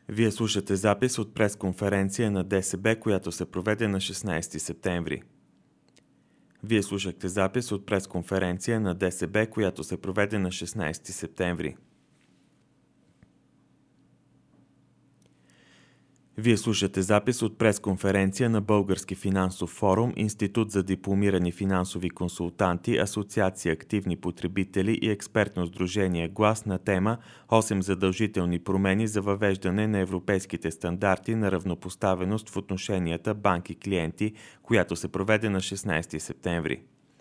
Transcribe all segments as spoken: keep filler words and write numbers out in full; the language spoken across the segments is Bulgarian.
Вие слушате запис от пресконференция на ДСБ, която се проведе на шестнайсети септември. Вие слушахте запис от пресконференция на ДСБ, която се проведе на шестнайсети септември. Вие слушате запис от пресконференция на Български финансов форум, Институт за дипломирани финансови консултанти, Асоциация активни потребители и експертно сдружение Глас на тема осем задължителни промени за въвеждане на европейските стандарти на равнопоставеност в отношенията банки-клиенти, която се проведе на шестнайсети септември.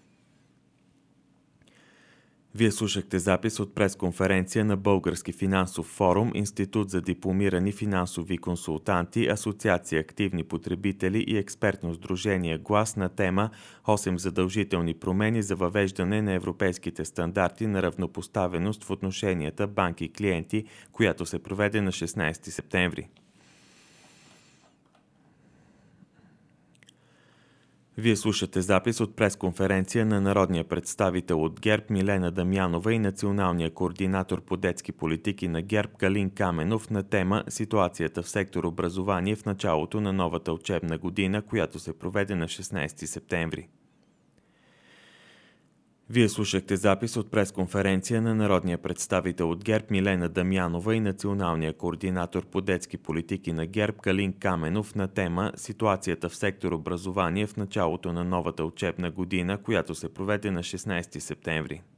Вие слушахте запис от пресконференция на Български финансов форум, Институт за дипломирани финансови консултанти, Асоциация активни потребители и експертно сдружение Глас на тема осем задължителни промени за въвеждане на европейските стандарти на равнопоставеност в отношенията банки-клиенти, която се проведе на шестнайсети септември. Вие слушате запис от пресконференция на народния представител от ГЕРБ Милена Дамянова и националния координатор по детски политики на ГЕРБ Калин Каменов на тема «Ситуацията в сектор образование в началото на новата учебна година», която се проведе на шестнайсети септември. Вие слушахте запис от пресконференция на народния представител от ГЕРБ Милена Дамянова и националния координатор по детски политики на ГЕРБ Калин Каменов на тема «Ситуацията в сектор образование в началото на новата учебна година», която се проведе на шестнайсети септември.